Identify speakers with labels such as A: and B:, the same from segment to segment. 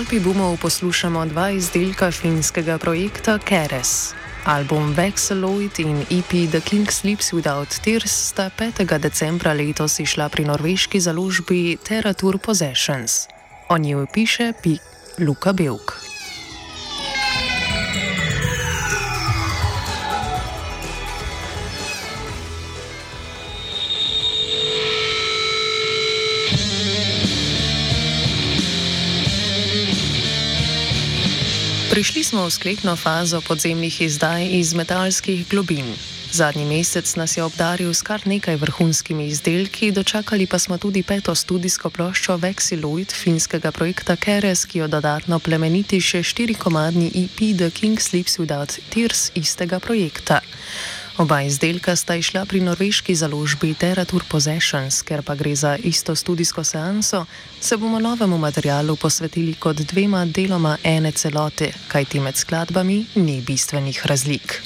A: Alpi Boomov poslušamo dva izdelka finskega projekta Keres. Album Vexilloid in EP The King Sleeps Without Tears sta 5. decembra letos izšla pri norveški založbi Terra-Tour Possessions. O njej piše Luka Belk. Prišli smo v sklepno fazo podzemnih izdaj iz metalskih globin. Zadnji mesec nas je obdaril s kar nekaj vrhunskimi izdelki, dočakali pa smo tudi 5. studijsko ploščo Vexilloid finskega projekta Keres, ki jo dodatno plemeniti še 4-komadni EP The King Sleeps Without Tears istega projekta. Oba izdelka sta išla pri norveški založbi Terra-Tour Possessions, ker pa gre za isto studijsko seanso, se bomo novemu materialu posvetili kot dvema deloma ene celote, kajti med skladbami ni bistvenih razlik.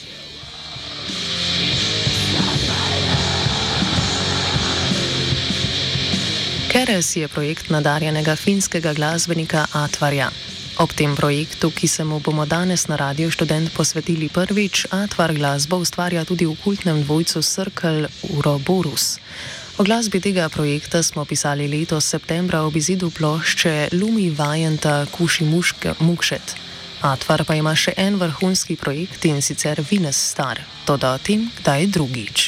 A: Keres je projekt nadarjenega finskega glasbenika Atvarja. Ob tem projektu, ki se mu bomo danes na Radio Študent posvetili prvič, Atvar glasbo ustvarja tudi v kultnem dvojcu Circle Uroboros. O glasbi tega projekta smo pisali letos septembra ob izidu plošče Lumi Vajenta Kuši Mukšet. Atvar pa ima še en vrhunski projekt, in sicer Vines Star. Toda o tem, kdaj drugič.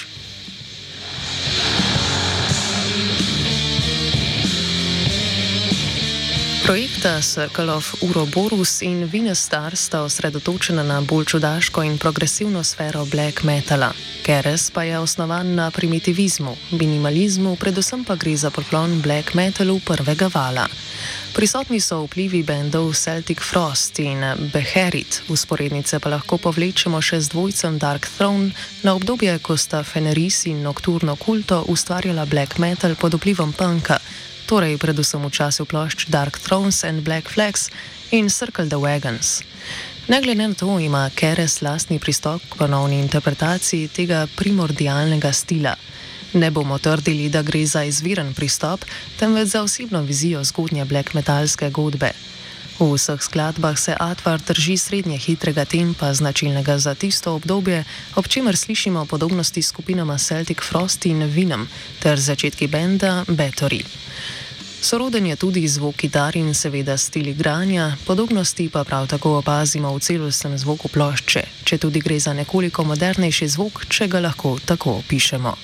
A: Projekta Circle of Uroboros in Vines Star sta osredotočena na bolj čudaško in progresivno sfero black metala. Keres pa je osnovan na primitivizmu, minimalizmu, predvsem pa gre za poklon black metalu prvega vala. Prisotni so vplivi bendov Celtic Frost in Beherit, usporednice pa lahko povlečemo še z dvojcem Dark Throne na obdobje, ko sta Fenris in Nocturno Culto ustvarjala black metal pod vplivom punka, torej predvsem v času plošč Dark Thrones and Black Flags in Circle the Wagons. Ne glede na to ima Keres lastni pristop k ponovni interpretaciji tega primordialnega stila. Ne bomo trdili, da gre za izviren pristop, temveč za osebno vizijo zgodnje black metalske godbe. V vseh skladbah se Atvar drži srednje hitrega tempa, značilnega za tisto obdobje, ob čemer slišimo podobnosti s skupinama Celtic Frost in Venom ter začetki benda Bathory. Soroden je tudi zvok kitar in seveda stil igranja, podobnosti pa prav tako opazimo v celostnem zvoku plošče, če tudi gre za nekoliko modernejši zvok, če ga lahko tako opišemo.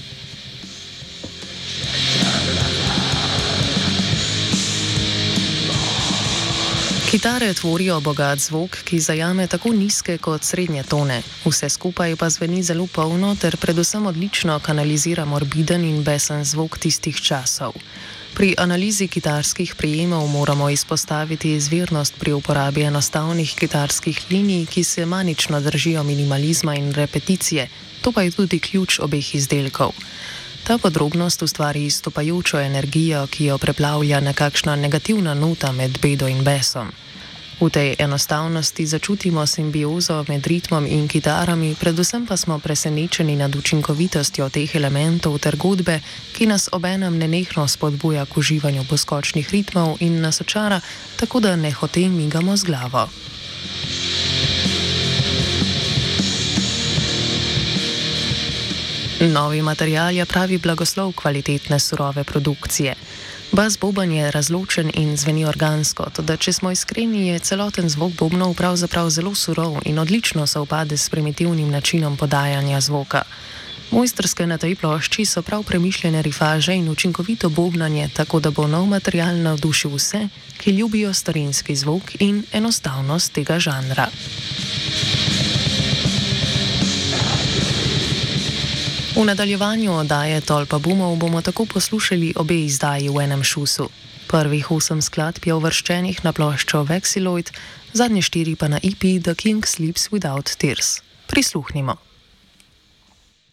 A: Kitare tvorijo bogat zvok, ki zajame tako nizke kot srednje tone. Vse skupaj pa zveni zelo polno ter predvsem odlično kanalizira morbiden in besen zvok tistih časov. Pri analizi kitarskih prijemov moramo izpostaviti izvirnost pri uporabi enostavnih kitarskih linij, ki se manično držijo minimalizma in repeticije, to pa je tudi ključ obeh izdelkov. Ta podrobnost ustvari izstopajočo energijo, ki jo preplavlja nekakšna negativna nota med bedo in besom. V tej enostavnosti začutimo simbiozo med ritmom in kitarami, predvsem pa smo presenečeni nad učinkovitostjo teh elementov ter godbe, ki nas obenem nenehno spodbuja k uživanju poskočnih ritmov in nas očara, tako da nehote migamo z glavo. Novi material je pravi blagoslov kvalitetne surove produkcije. Bas boben je razločen in zveni organsko, toda če smo iskreni, je celoten zvok bobnov pravzaprav zelo surov in odlično sovpade s primitivnim načinom podajanja zvoka. Mojstrske na tej plošči so prav premišljene rifaže in učinkovito bobnanje, tako da bo nov material navdušil vse, ki ljubijo starinski zvok in enostavnost tega žanra. V nadaljevanju oddaje Tolpa Boomov bomo tako poslušali obe izdaji v enem šusu. Prvih 8 skladb je uvrščenih na ploščo Vexilloid, zadnje 4 pa na EP The King Sleeps Without Tears. Prisluhnimo.